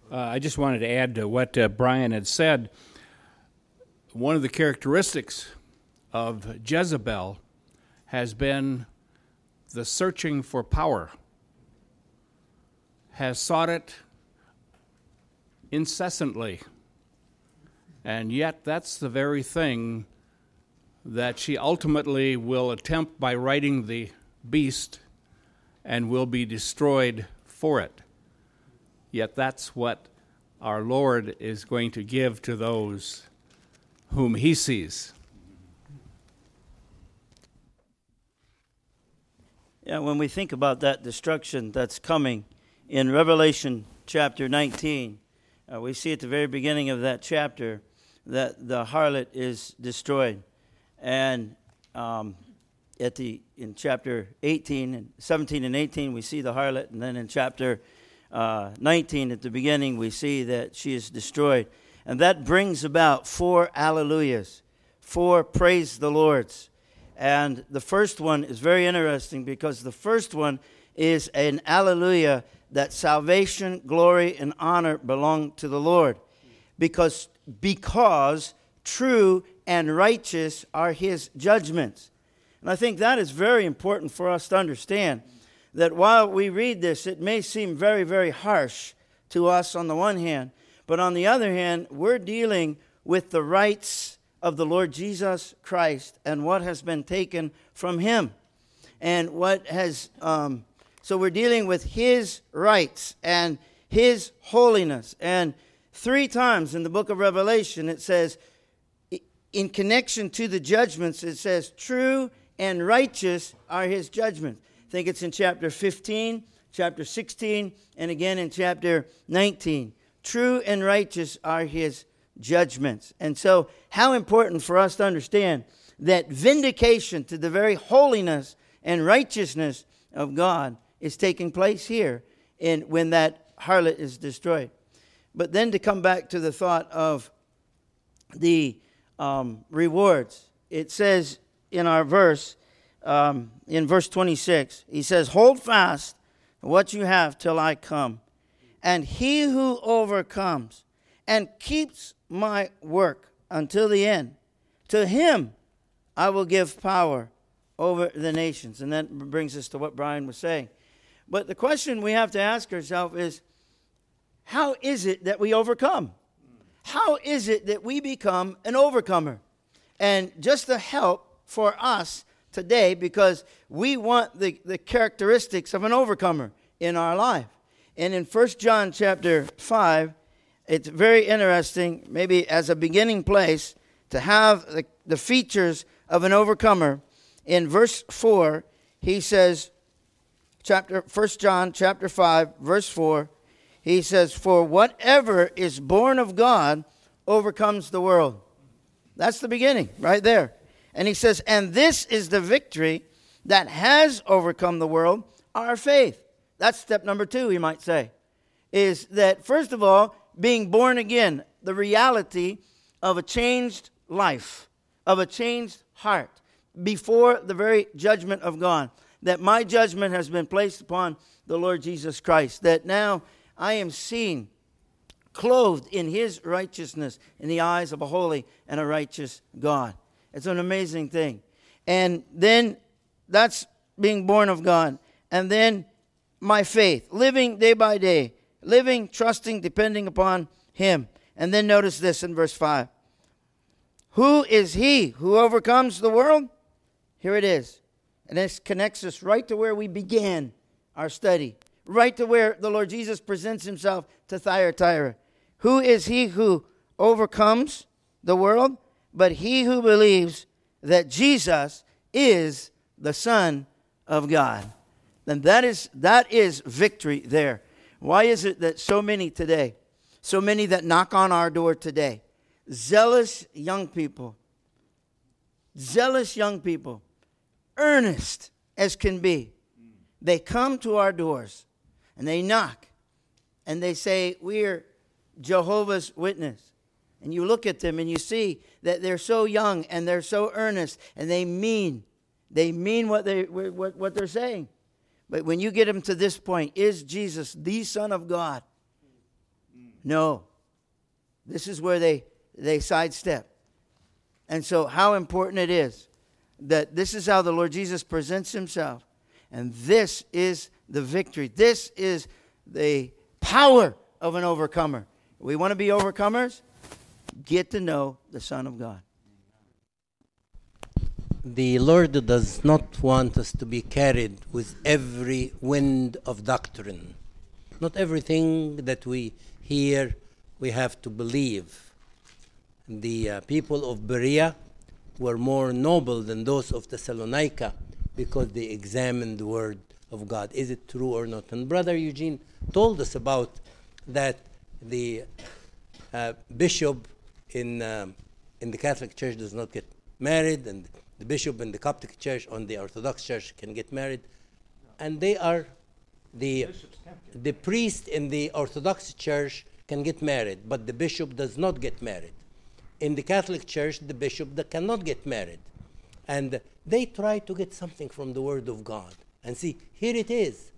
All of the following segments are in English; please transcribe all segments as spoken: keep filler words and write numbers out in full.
Uh, I just wanted to add to what uh, Brian had said. One of the characteristics of Jezebel has been the searching for power, has sought it incessantly, and yet that's the very thing that she ultimately will attempt by riding the beast and will be destroyed for it. Yet that's what our Lord is going to give to those whom he sees. Yeah, when we think about that destruction that's coming in Revelation chapter nineteen, uh, we see at the very beginning of that chapter that the harlot is destroyed. And um, at the in chapter eighteen and seventeen and eighteen, we see the harlot, and then in chapter uh, nineteen, at the beginning, we see that she is destroyed. And that brings about four alleluias, four praise the Lords. And the first one is very interesting because the first one is an alleluia that salvation, glory, and honor belong to the Lord. Because, because true and righteous are his judgments. And I think that is very important for us to understand, that while we read this, it may seem very, very harsh to us on the one hand, but on the other hand, we're dealing with the rights of the Lord Jesus Christ and what has been taken from him. And what has, um, so we're dealing with his rights and his holiness. And three times in the book of Revelation, it says, in connection to the judgments, it says, true and righteous are his judgments. I think it's in chapter fifteen, chapter sixteen, and again in chapter nineteen. True and righteous are his judgments. And so how important for us to understand that vindication to the very holiness and righteousness of God is taking place here in when that harlot is destroyed. But then to come back to the thought of the um, rewards, it says in our verse, um, in verse twenty-six, he says, hold fast what you have till I come. And he who overcomes and keeps my work until the end, to him I will give power over the nations. And that brings us to what Brian was saying. But the question we have to ask ourselves is, how is it that we overcome? How is it that we become an overcomer? And just the help for us today, because we want the, the characteristics of an overcomer in our life. And in First John chapter five, it's very interesting, maybe as a beginning place, to have the, the features of an overcomer. In verse four, he says, chapter First John chapter five, verse four, he says, for whatever is born of God overcomes the world. That's the beginning, right there. And he says, and this is the victory that has overcome the world, our faith. That's step number two, we might say, is that, first of all, being born again, the reality of a changed life, of a changed heart, before the very judgment of God, that my judgment has been placed upon the Lord Jesus Christ, that now I am seen, clothed in his righteousness in the eyes of a holy and a righteous God. It's an amazing thing. And then that's being born of God. And then my faith, living day by day, living, trusting, depending upon him. And then notice this in verse five. Who is he who overcomes the world? Here it is. And this connects us right to where we began our study, right to where the Lord Jesus presents himself to Thyatira. Who is he who overcomes the world? But he who believes that Jesus is the Son of God. Then that is that is victory there. Why is it that so many today, so many that knock on our door today, zealous young people, zealous young people, earnest as can be, they come to our doors and they knock and they say, we're Jehovah's Witness. And you look at them and you see that they're so young and they're so earnest and they mean, they mean what, they, what, what they're saying. But when you get them to this point, is Jesus the Son of God? No. This is where they, they sidestep. And so how important it is that this is how the Lord Jesus presents himself. And this is the victory. This is the power of an overcomer. We want to be overcomers? Get to know the Son of God. The Lord does not want us to be carried with every wind of doctrine. Not everything that we hear we have to believe. The uh, people of Berea were more noble than those of Thessalonica because they examined the Word of God. Is it true or not? And Brother Eugene told us about that the uh, bishop in, um, in the Catholic Church does not get married, and the bishop in the Coptic Church on the Orthodox Church can get married. And they are, the, the priest in the Orthodox Church can get married, but the bishop does not get married. In the Catholic Church, the bishop that cannot get married. And they try to get something from the Word of God. And see, here it is.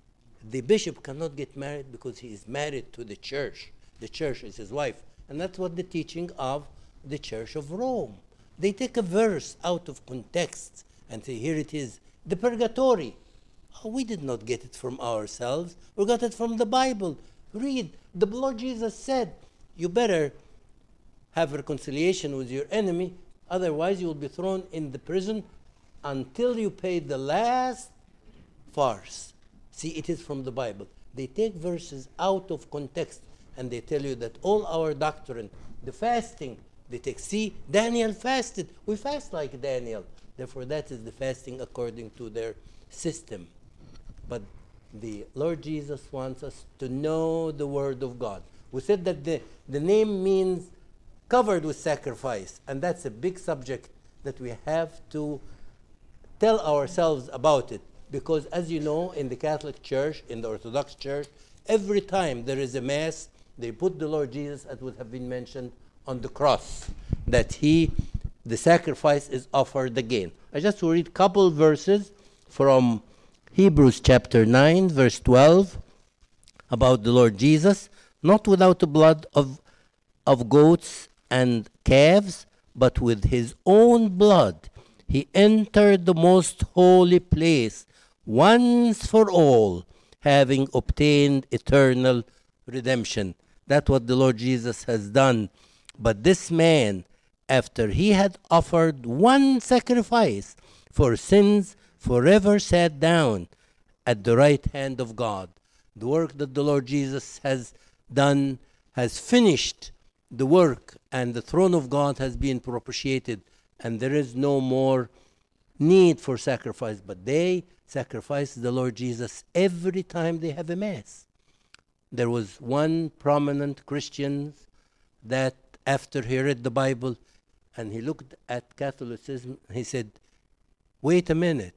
The bishop cannot get married because he is married to the church. The church is his wife. And that's what the teaching of the Church of Rome. They take a verse out of context and say, here it is. The purgatory. Oh, we did not get it from ourselves. We got it from the Bible. Read. The Lord Jesus said, you better have reconciliation with your enemy, otherwise you will be thrown in the prison until you pay the last farce. See, it is from the Bible. They take verses out of context and they tell you that all our doctrine, the fasting, they take, see, Daniel fasted. We fast like Daniel. Therefore, that is the fasting according to their system. But the Lord Jesus wants us to know the Word of God. We said that the, the name means covered with sacrifice, and that's a big subject that we have to tell ourselves about it. Because as you know, in the Catholic Church, in the Orthodox Church, every time there is a Mass, they put the Lord Jesus, as would have been mentioned, on the cross, that he, the sacrifice is offered again. I just will read a couple verses from Hebrews chapter nine, verse twelve, about the Lord Jesus, not without the blood of, of goats and calves, but with his own blood he entered the most holy place once for all, having obtained eternal redemption. That's what the Lord Jesus has done. But this man, after he had offered one sacrifice for sins, forever sat down at the right hand of God. The work that the Lord Jesus has done has finished the work, and the throne of God has been propitiated, and there is no more need for sacrifice. But they sacrifice the Lord Jesus every time they have a Mass. There was one prominent Christian that after he read the Bible and he looked at Catholicism, he said, wait a minute.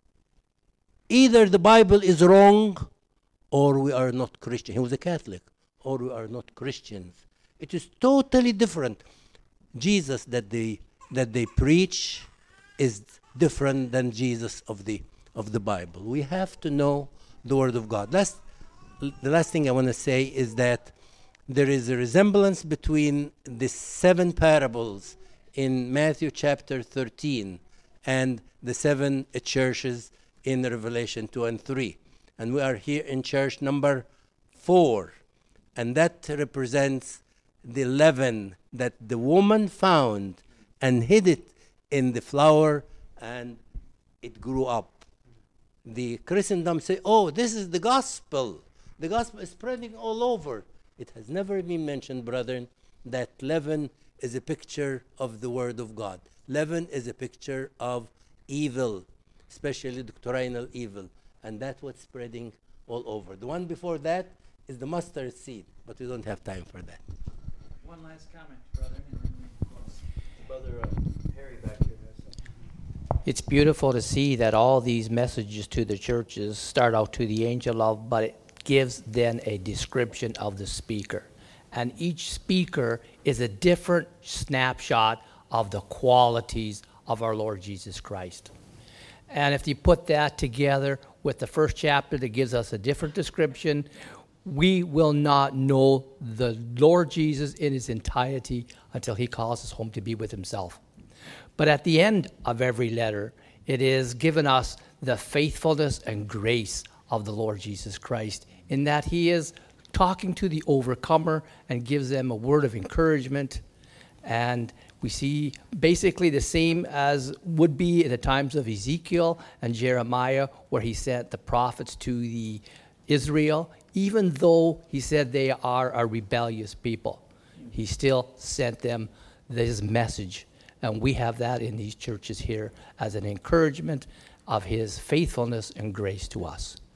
Either the Bible is wrong or we are not Christian. He was a Catholic. Or we are not Christians. It is totally different. Jesus that they that they preach is different than Jesus of the of the Bible. We have to know the Word of God. Last, the last thing I want to say is that there is a resemblance between the seven parables in Matthew chapter thirteen and the seven churches in Revelation two and three. And we are here in church number four. And that represents the leaven that the woman found and hid it in the flour, and it grew up. The Christendom say, oh, this is the gospel. The gospel is spreading all over. It has never been mentioned, brethren, that leaven is a picture of the Word of God. Leaven is a picture of evil, especially doctrinal evil. And that's what's spreading all over. The one before that is the mustard seed, but we don't have time for that. One last comment, brother. And then we close. Brother uh, Harry back here has something. It's beautiful to see that all these messages to the churches start out to the angel of, but it gives then a description of the speaker. And each speaker is a different snapshot of the qualities of our Lord Jesus Christ. And if you put that together with the first chapter that gives us a different description, we will not know the Lord Jesus in his entirety until he calls us home to be with himself. But at the end of every letter, it is given us the faithfulness and grace of the Lord Jesus Christ, in that he is talking to the overcomer and gives them a word of encouragement. And we see basically the same as would be in the times of Ezekiel and Jeremiah, where he sent the prophets to the Israel. Even though he said they are a rebellious people, he still sent them this message. And we have that in these churches here as an encouragement of his faithfulness and grace to us.